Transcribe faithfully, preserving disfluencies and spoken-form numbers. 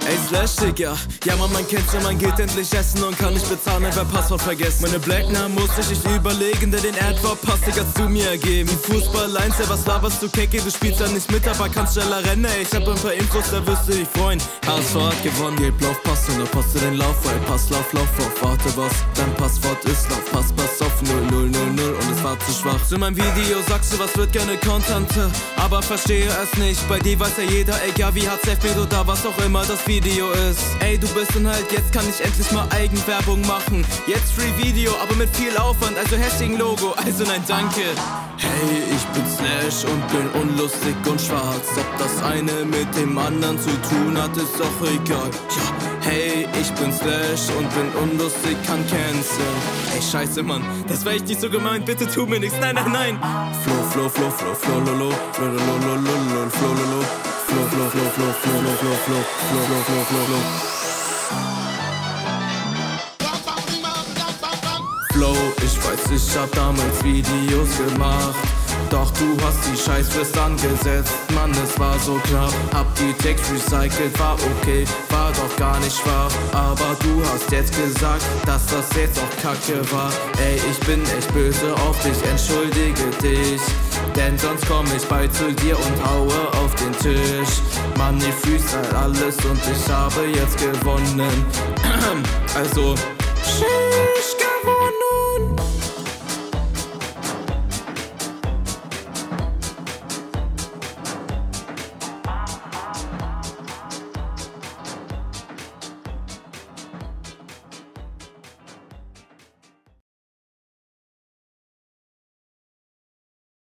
Ey, Slash, Digga. Ja, man, man kennt's ja, man geht endlich essen und kann nicht bezahlen, einfach Passwort vergessen. Meine Blackner muss ich nicht überlegen, der den Adwort-Pass, Digga, zu mir ergeben. Die Fußball-Lines, ja, was laberst du, Kecke? Du spielst ja nicht mit, aber kannst schneller rennen, ey. Ich hab ein paar Infos, da wirst du dich freuen. H S V hat gewonnen, geht Lauf, Pass und da passt du den Lauf, weil Pass, Lauf, Lauf, auf. Warte, was? Dein Passwort ist Lauf, Pass, Pass auf, null null null null und es war zu schwach. Zu meinem Video sagst du, was wird gerne Content, aber verstehe es nicht. Bei dir weiß ja jeder, egal wie H Z F B oder was auch immer das Video ist. Ey, du bist ein Halt, jetzt kann ich endlich mal Eigenwerbung machen. Jetzt Free Video, aber mit viel Aufwand, also hässlichen Logo, also nein, danke. Hey, ich bin Slash und bin unlustig und schwarz. Ob das eine mit dem anderen zu tun hat, ist doch egal. Ja, hey, ich bin Slash und bin unlustig, kann canceln. Ey, scheiße, Mann, das war echt nicht so gemeint, bitte tu mir nichts, nein, nein, nein. Flo, Flo, Flo, Flo, Flo, Lolo, Flo, Lolo, Lolo, Lolo, Flo, Lolo, Flo, Flo, Flo, Flo, Flo, Flo, Flo, Flo, Flo, Flo, Flo, Flo, Flo. Flow, ich weiß, ich hab damals Videos gemacht, doch du hast die Scheißfrist angesetzt, Mann, es war so knapp. Hab die Text recycelt, war okay, war doch gar nicht wahr. Aber du hast jetzt gesagt, dass das jetzt auch Kacke war. Ey, ich bin echt böse auf dich, entschuldige dich, denn sonst komm ich bald zu dir und haue auf den Tisch. Mann, ich freestyle alles und ich habe jetzt gewonnen. Also, shit.